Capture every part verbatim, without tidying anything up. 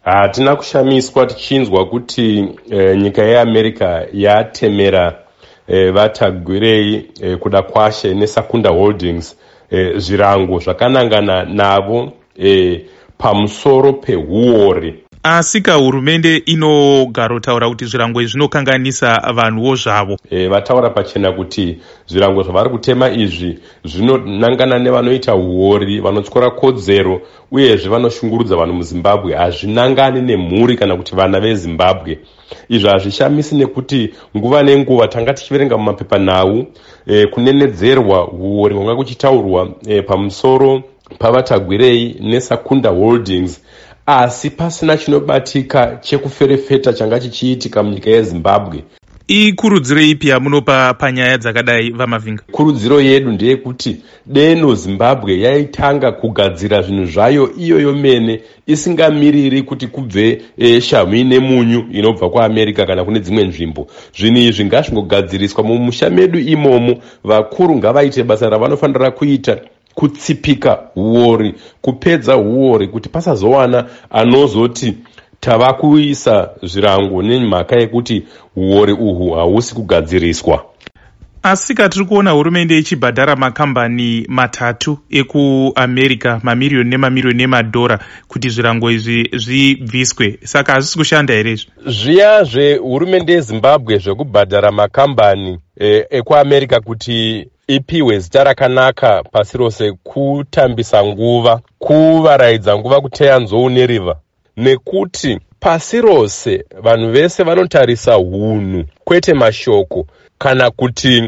Hatina kushamiswa tichinzwa kuti e, nyika yeAmerica yatemera e, vatagwirei e, kuda kwashe neSakunda Holdings e, zvirango zvakanangana navo e, pamusoro pehuori. Asika hurumende inogarotaura kuti zvirango izvi zvinokanganisa vanhuwo zvavo. E, vataura pachena kuti zvirango zvavari kutema izvi zvinonangana nevanoita huori, vanotyora kodzero uyezve vanoshungurudza vanhu muZimbabwe. Hazvinangani nemhuri kana kuti vana veZimbabwe. Izvi hazvishamisi nekuti nguva nenguva tanga tichiverenga mumapepanhau e, kunenedzerwa huori kwanga kuchitaurwa e, pamusoro pavatagwirei neSakunda Holdings, asi pasina chinobatika chekuferefeta changa chichiitika munyika yeZimbabwe. Ikurudziro ipi yamunopa panyaya dzakadai vaMavhinga? Kurudziro yedu ndeyekuti deno Zimbabwe yaitanga kugadzira zvinhu zvayo iyo yomene, isingamiriri kuti kubve e, shamhu nemunyu inobva kuAmerica kana kune dzimwe nzvimbo. Zvinhu izvi ngazvingogadziriswa mumusha medu imomo. Vakuru ngavaite basa ravanofanira kuita, kutsipika huori, kupedza huori, kuti pasazowana anozoti tava kuisa zvirango nemhaka yekuti huori uhu hausi kugadziriswa. Asika tiri kuona hurumende ichibhadhara makambani matatu ekuAmerica mamiriyoni nemamiriyoni emadhora kuti zvirango izvi zvibviswe. Saka hazvisi kushanda here izvi? Zviya zvehurumende yeZimbabwe zvekubhadhara makambani e, ekuAmerica kuti ipiwe zita rakanaka pasi rose, kutambisa nguva, kuvaraidza nguva kuteya nzou neriva. Nekuti pasi rose vanhu vese vanotarisa hunhu kwete mashoko, kana kuti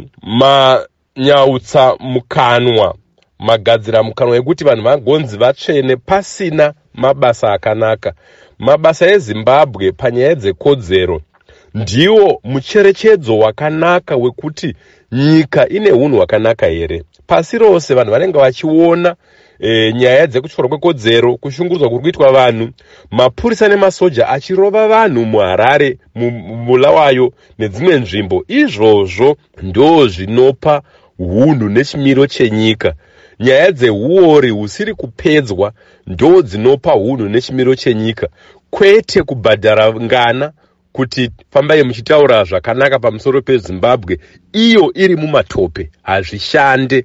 manyautsa mukanwa, magadzira mukanwa ekuti vanhu vagonzi vatsvene pasina mabasa akanaka. Mabasa eZimbabwe panyaya dzekodzero ndiwo mucherechedzo wakanaka wekuti nyika ine hunhu hwakanaka here. Pasi rose vanhu vanenge vachiona e, nyaya dzekutyora kwekodzero, kushungurudzwa kuri kuitwa vanhu, mapurisa nemasoja achirova vanhu muHarare, muBulawayo nedzimwe nzvimbo. Izvozvo ndo zvinopa hunhu nechimiro chenyika. Nyaya dzehuori husiri kupedzwa ndo dzinopa hunhu nechimiro chenyika, kwete kubhadhara ngana kuti fambai muchitaura zvakanaka pamusoro peZimbabwe iyo iri mumatope. Hazvishande.